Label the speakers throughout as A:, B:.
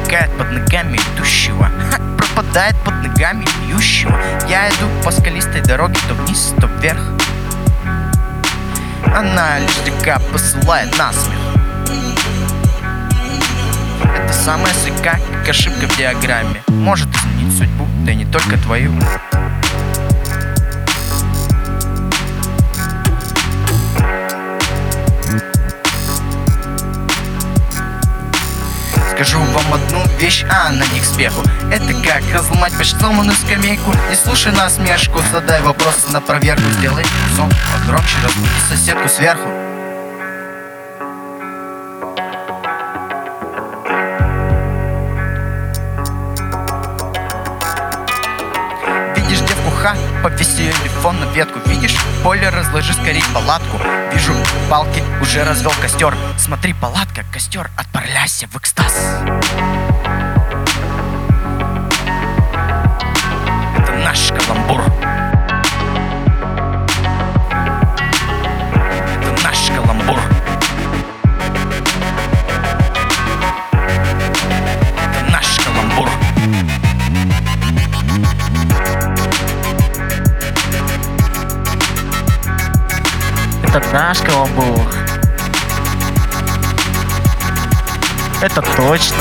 A: возникает под ногами идущего, пропадает под ногами бьющего. Я иду по скалистой дороге то вниз, то вверх. Она лишь слегка посылает насмех. Это самая слегка, как ошибка в диаграмме. Может изменить судьбу, да и не только твою. Скажу вам одну вещь, а она не к спеху. Это как разломать почти сломанную скамейку. Не слушай насмешку, задай вопросы на проверку. Сделай сон погромче, разбуди соседку сверху. Видишь девку, повеси ее телефон на ветку. Видишь поле, разложи скорей палатку. Вижу палки, уже развел костер. Смотри, палатка, костер, отправляйся в экстаз. Это наш каламбур. Это наш каламбур. Это наш каламбур.
B: Это наш каламбур. Это точно.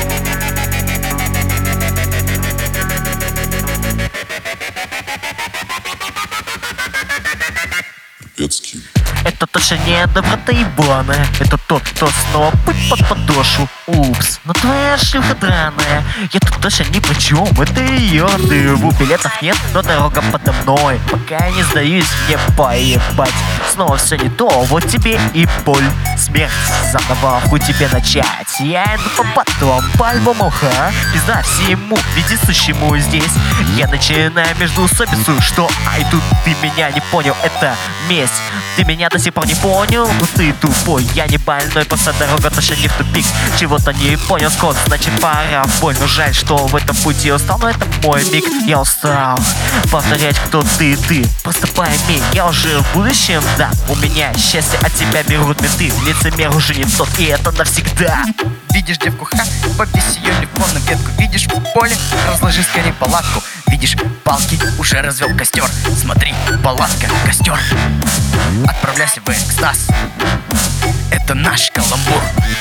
B: Это точно не доброта ебаная. Это тот, кто снова путь под подошву. Упс, но твоя шлюха драная. Я тут точно ни при чем. Это ее дыру. Билетов нет, но дорога подо мной. Пока я не сдаюсь, мне поебать. Снова все не то, вот тебе и боль. Смерть заново хуй тебе начать. Я иду по потом, по альбому, пизда всему вездесущему здесь. Я начинаю междуусобицу, что ай тут ты меня не понял, это месть. Ты меня до сих пор не понял, ну ты тупой. Я не больной, просто дорога точно не в тупик. Чего-то не понял, скот, значит пора в бой. Но жаль, что в этом пути устал, но это мой миг. Я устал повторять, кто ты. Просто пойми, я уже в будущем, да. У меня счастье от тебя берут менты. Лицемер уже не тот, и это навсегда.
A: Видишь девку, повеси ее телефон на ветку. Видишь поле, разложи скорее палатку. Видишь палки, уже развел костер. Смотри, палатка, костер. Отправляйся в экстаз. Это наш каламбур.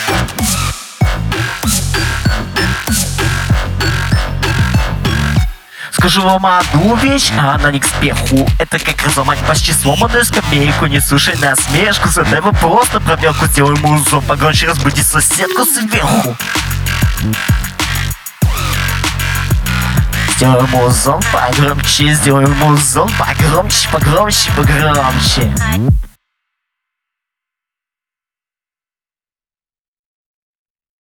B: Скажу вам одну вещь, а она не к спеху. Это как разломать почти сломанную скамейку. Не слушай насмешку, задай вопрос на проверку. Сделай музон погромче, разбуди соседку сверху. Сделай музон погромче, сделай музон погромче, погромче, погромче.